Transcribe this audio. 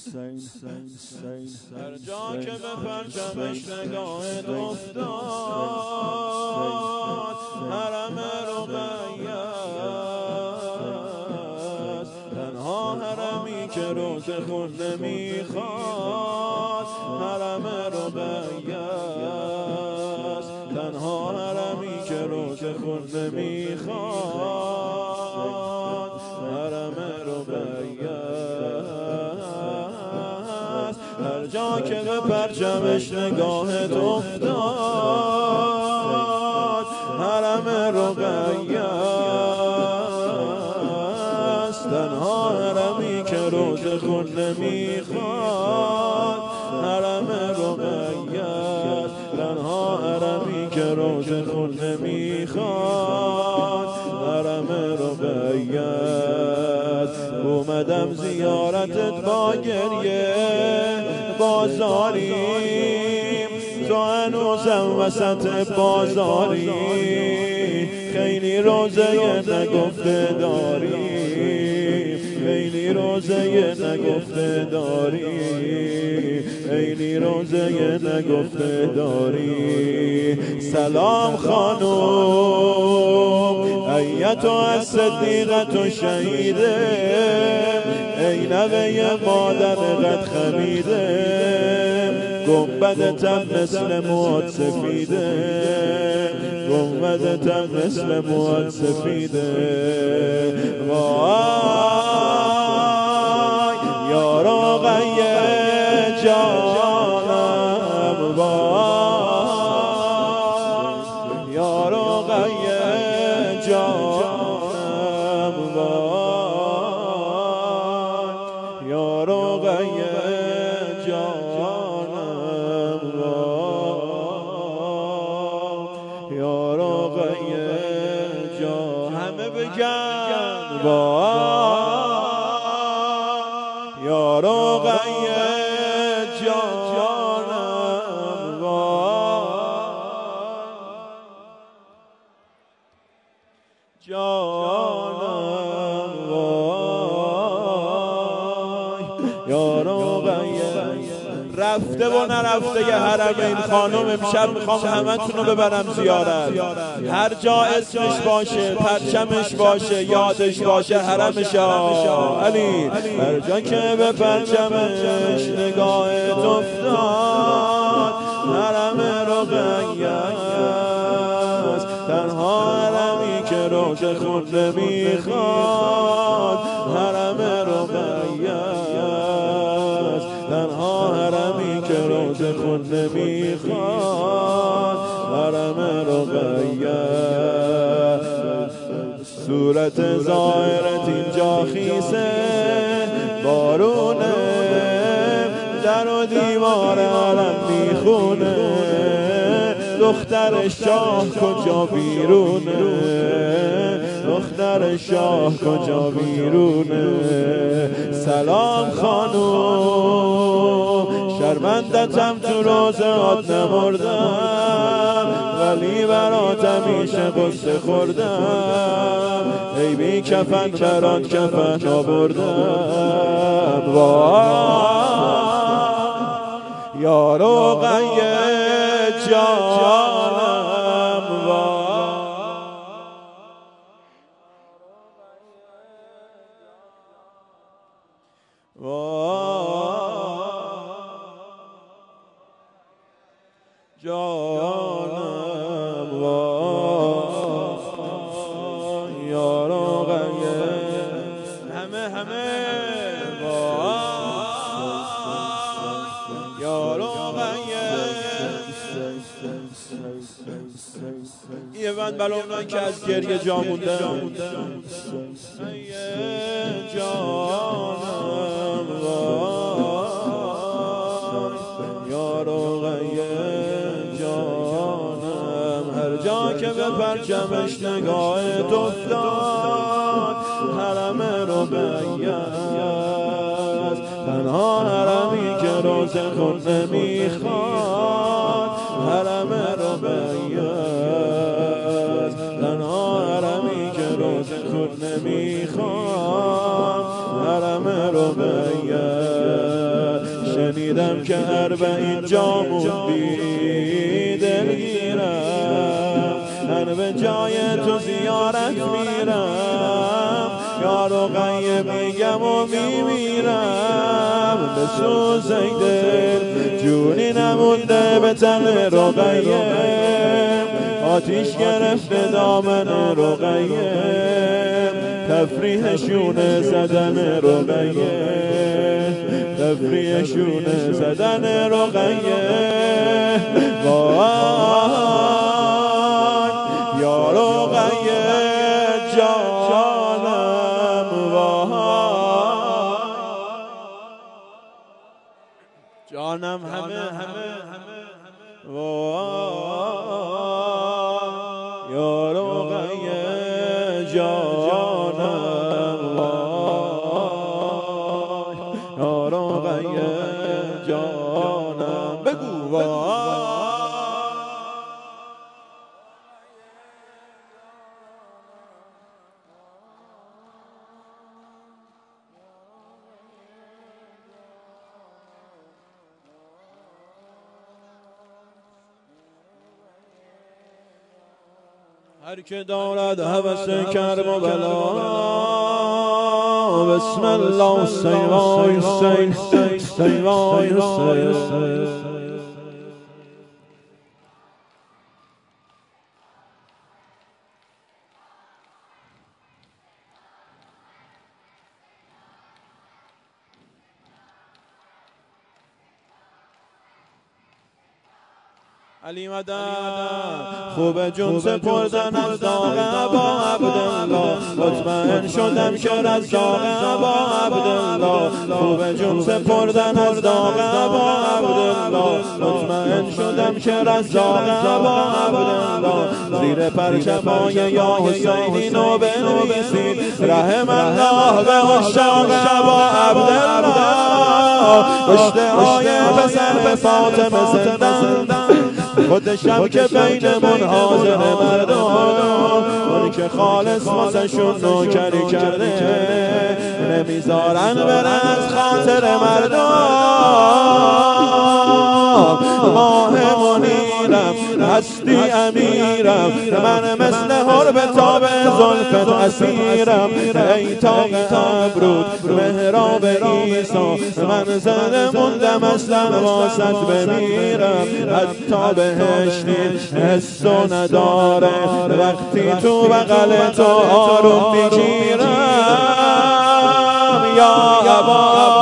هر جا که به پرچمش نگاهت افتاد حرم رقیه‌ست، تنها حرمی که روز خون نمیخواد. حرم رقیه‌ست، تنها حرمی که روز خون نمیخواد. حرم رقیه‌ست، هر جا که به پرچمش نگاهت افتاد حرم رقیه‌ست، تنها حرمی که روز خون نمیخواد. حرم رقیه‌ست، تنها حرمی که روز خون نمیخواد. حرم رقیه‌ست، اومدم زیارتت با گریه، بازاریم تو هنوزم وسط بازاری، خیلی روزه نگفته داری، خیلی روزه نگفته داری، خیلی روزه نگفته داری. سلام خانوم ایتها صدیقه شهیده، ای نوه مادر قد خمیده، گنبدتم مثل مواد سفیده، گنبدتم مثل مواد سفیده. وای یا رقیه جانم، وای یا رقیه جانم، وای یا رقیه جانم، وای یا رقیه جان. همه بگن وای یا رقیه جانم، وای جانم، وای یا رقیه. رفته و نرفته یه حرمین خانم، امشب میخوام همتون رو ببرم زیارت. هر جا اسمش باشه، پرچمش باشه، یادش باشه حرمش علی. هر جا که به پرچمش نگاهت افتاد حرم رقیه‌ست، تنها حرمی که روز خون نمیخواد. حرم رقیه‌ست، تنها حرمی که روز خون نمیخواد. حرم رقیه‌ست، صورت ظاهرت اینجا خیسه، بارونه در و دیوار حرم میخونه، دختر شاه کجا بیرونه، دختر شاه کجا بیرونه. سلام خانوم شرمندتم تو روزات نمردم، ولی برات همیشه قصه خوردم، ای بی کفن برات کفن آوردم. وای یا رقیه جانم، وای جانم، وای یا رقیه. همه وای یا رقیه. یه بند برای اونایی که از گریه جا موندن. جانم وای یا رقیه جانم، هر جا که به پرچمش نگاهت افتاد حرم رقیه‌ست، تنها حرمی که روز خون نمیخواد. حرم رقیه‌ست، تنها حرمی که روز خون نمیخواد. حرم رقیه‌ست. شنیدم که 40 جا موندی دلگیرم، من به جای تو زیارت میرم، یا رقیه میگم و میمیرم. به سوز ای دل جونی نمونده به تن رقیه، آتیش گرفته دامن رقیه، تفریح شونه زدن رقیه، تفریح شونه زدن رقیه. وای یا رقیه جانم، وای جانم همه وای یا رقیه جانم، وای یا رقیه جانم. بگو وای هر که دارد هوس کرب و بلا، بسم الله سیوای حسین، سیوای حسین. علی مدد خوب جون سپردن از داغ ابا عبدالله، مطمئن شدم که رزاق ابا عبدالله. خوب جون سپردن از داغ ابا عبدالله، مطمئن شدم که رزاق ابا عبدالله. زیر پرچمای یا حسینی نو بنویسید، رحم الله به عشاق ابا عبدالله. کشته های پسر به فاطمه زندن، خودشم که بینمون حاضر مردم، اون که خالص واسه شون نوکری کرده، نمیذارن بره از خاطر مردم. ماه منیرم هستی امیرم، من مثل حرب تاب زلفت اسیرم. ای تاق ابرود محراب عیسی، من زنده موندم اصلا واسط بمیرم. حتی بهشتی حس و نداره، وقتی تو بغل تو آروم میگیرم. یا ابا